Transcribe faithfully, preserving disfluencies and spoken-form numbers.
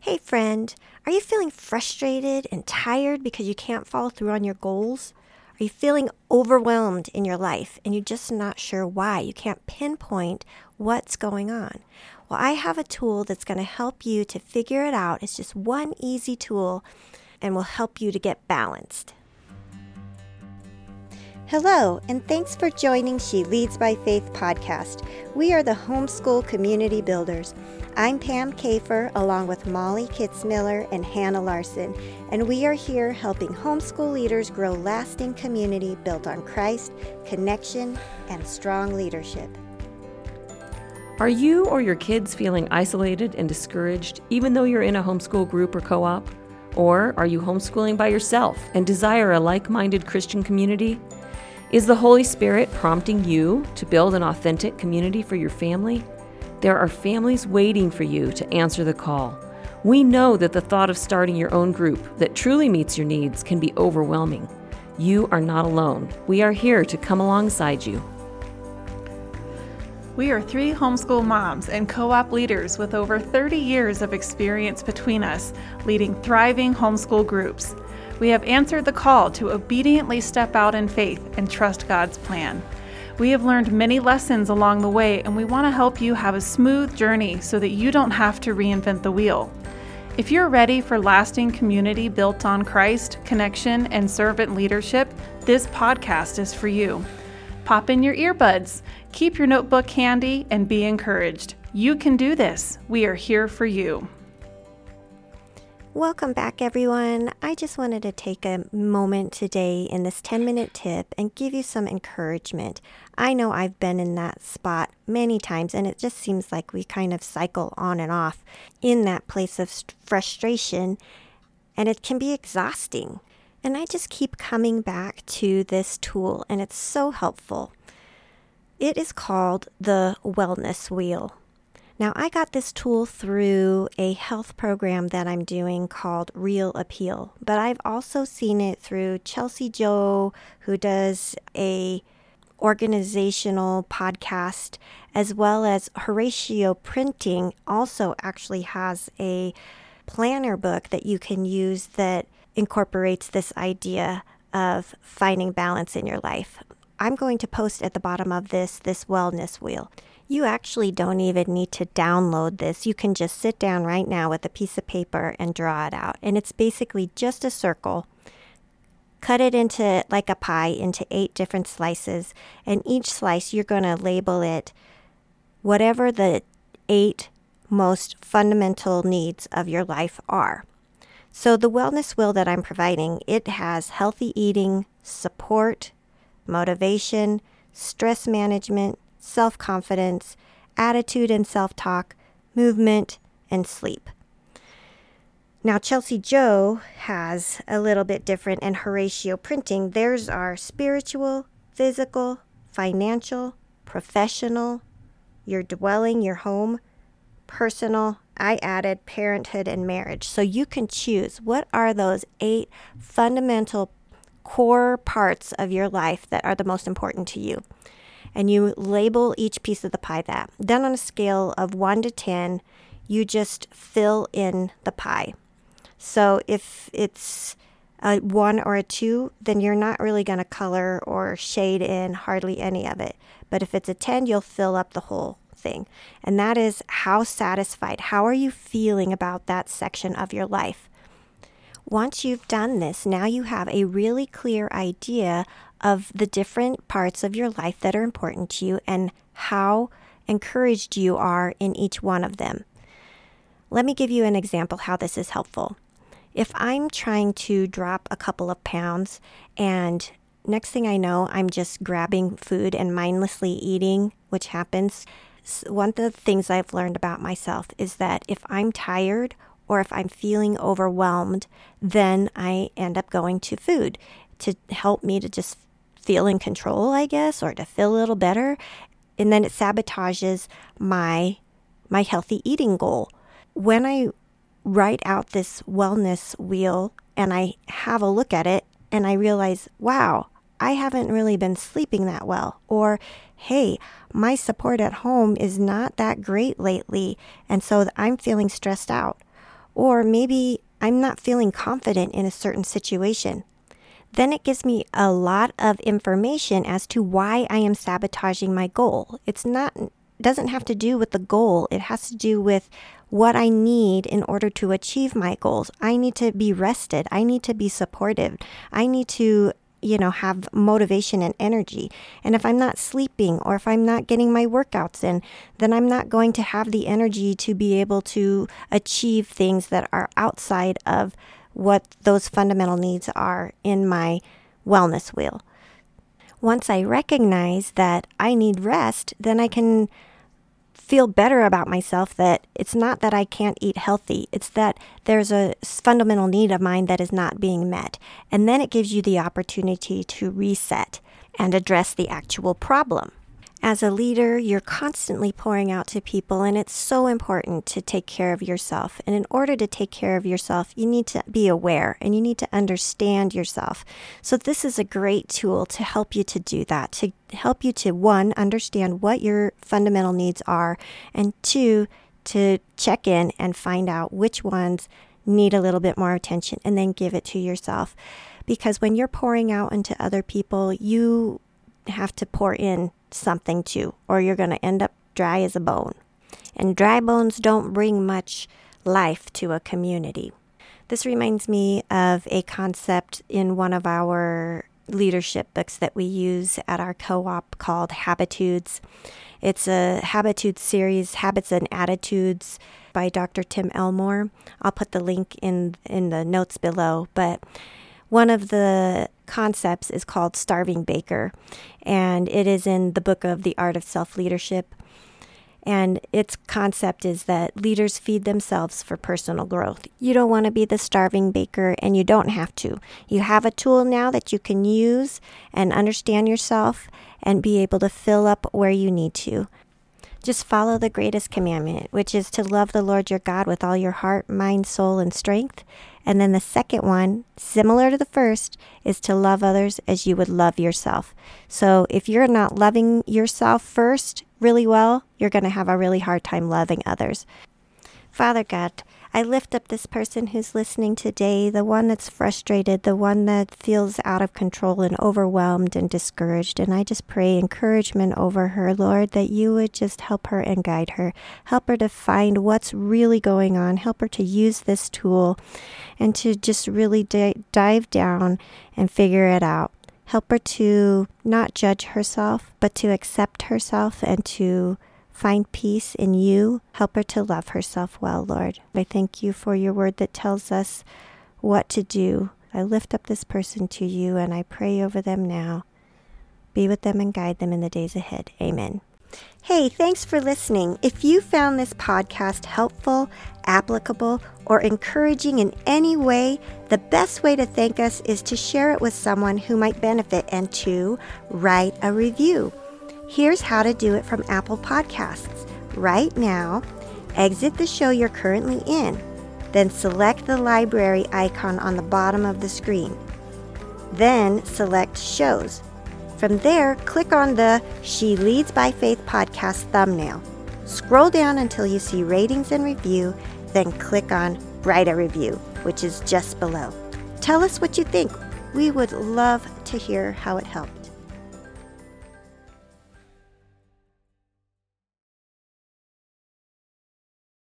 Hey friend, are you feeling frustrated and tired because you can't follow through on your goals? Are you feeling overwhelmed in your life and you're just not sure why? You can't pinpoint what's going on. Well, I have a tool that's going to help you to figure it out. It's just one easy tool and will help you to get balanced. Hello, and thanks for joining She Leads by Faith podcast. We are the homeschool community builders. I'm Pam Kafer, along with Molly Kitzmiller and Hannah Larson, and we are here helping homeschool leaders grow lasting community built on Christ, connection, and strong leadership. Are you or your kids feeling isolated and discouraged, even though you're in a homeschool group or co-op? Or are you homeschooling by yourself and desire a like-minded Christian community? Is the Holy Spirit prompting you to build an authentic community for your family? There are families waiting for you to answer the call. We know that the thought of starting your own group that truly meets your needs can be overwhelming. You are not alone. We are here to come alongside you. We are three homeschool moms and co-op leaders with over thirty years of experience between us, leading thriving homeschool groups. We have answered the call to obediently step out in faith and trust God's plan. We have learned many lessons along the way, and we want to help you have a smooth journey so that you don't have to reinvent the wheel. If you're ready for lasting community built on Christ, connection, and servant leadership, this podcast is for you. Pop in your earbuds, keep your notebook handy, and be encouraged. You can do this. We are here for you. Welcome back, everyone. I just wanted to take a moment today in this ten-minute tip and give you some encouragement. I know I've been in that spot many times, and it just seems like we kind of cycle on and off in that place of frustration, and it can be exhausting. And I just keep coming back to this tool, and it's so helpful. It is called the Wellness Wheel. Now, I got this tool through a health program that I'm doing called Real Appeal, but I've also seen it through Chelsea Joe, who does a organizational podcast, as well as Horatio Printing also actually has a planner book that you can use that incorporates this idea of finding balance in your life. I'm going to post at the bottom of this, this wellness wheel. You actually don't even need to download this. You can just sit down right now with a piece of paper and draw it out. And it's basically just a circle. Cut it into like a pie into eight different slices. And each slice, you're going to label it whatever the eight most fundamental needs of your life are. So the wellness wheel that I'm providing, it has healthy eating, support, motivation, stress management, self-confidence, attitude and self-talk, movement, and sleep. Now, Chelsea Joe has a little bit different, and Horatio Printing, theirs are spiritual, physical, financial, professional, your dwelling, your home, personal. I added parenthood and marriage. So you can choose what are those eight fundamental core parts of your life that are the most important to you. And you label each piece of the pie that. Then on a scale of one to ten, you just fill in the pie. So if it's a one or a two, then you're not really going to color or shade in hardly any of it. But if it's a ten, you'll fill up the whole thing. And that is how satisfied, how are you feeling about that section of your life? Once you've done this, now you have a really clear idea of the different parts of your life that are important to you and how encouraged you are in each one of them. Let me give you an example how this is helpful. If I'm trying to drop a couple of pounds and next thing I know, I'm just grabbing food and mindlessly eating, which happens, one of the things I've learned about myself is that if I'm tired or if I'm feeling overwhelmed, then I end up going to food to help me to just feel in control, I guess, or to feel a little better. And then it sabotages my my healthy eating goal. When I write out this wellness wheel and I have a look at it and I realize, wow, I haven't really been sleeping that well. Or, hey, my support at home is not that great lately, and so I'm feeling stressed out. Or maybe I'm not feeling confident in a certain situation. Then it gives me a lot of information as to why I am sabotaging my goal. It's not doesn't have to do with the goal. It has to do with what I need in order to achieve my goals. I need to be rested. I need to be supportive. I need to, you know, have motivation and energy. And if I'm not sleeping or if I'm not getting my workouts in, then I'm not going to have the energy to be able to achieve things that are outside of what those fundamental needs are in my wellness wheel. Once I recognize that I need rest, then I can feel better about myself, that it's not that I can't eat healthy. It's that there's a fundamental need of mine that is not being met. And then it gives you the opportunity to reset and address the actual problem. As a leader, you're constantly pouring out to people, and it's so important to take care of yourself. And in order to take care of yourself, you need to be aware and you need to understand yourself. So this is a great tool to help you to do that, to help you to, one, understand what your fundamental needs are, and two, to check in and find out which ones need a little bit more attention and then give it to yourself. Because when you're pouring out into other people, you have to pour in something too, or you're going to end up dry as a bone. And dry bones don't bring much life to a community. This reminds me of a concept in one of our leadership books that we use at our co-op called Habitudes. It's a Habitudes series, Habits and Attitudes, by Doctor Tim Elmore. I'll put the link in in the notes below, but one of the concepts is called Starving Baker, and it is in the book of The Art of Self-Leadership. And its concept is that leaders feed themselves for personal growth. You don't want to be the starving baker, and you don't have to. You have a tool now that you can use and understand yourself and be able to fill up where you need to. Just follow the greatest commandment, which is to love the Lord your God with all your heart, mind, soul, and strength. And then the second one, similar to the first, is to love others as you would love yourself. So if you're not loving yourself first really well, you're going to have a really hard time loving others. Father God, I lift up this person who's listening today, the one that's frustrated, the one that feels out of control and overwhelmed and discouraged. And I just pray encouragement over her, Lord, that you would just help her and guide her. Help her to find what's really going on. Help her to use this tool and to just really di- dive down and figure it out. Help her to not judge herself, but to accept herself and to find peace in you. Help her to love herself well, Lord. I thank you for your word that tells us what to do. I lift up this person to you and I pray over them now. Be with them and guide them in the days ahead. Amen. Hey, thanks for listening. If you found this podcast helpful, applicable, or encouraging in any way, the best way to thank us is to share it with someone who might benefit and to write a review. Here's how to do it from Apple Podcasts. Right now, exit the show you're currently in. Then select the library icon on the bottom of the screen. Then select Shows. From there, click on the She Leads by Faith podcast thumbnail. Scroll down until you see Ratings and Review, then click on Write a Review, which is just below. Tell us what you think. We would love to hear how it helped.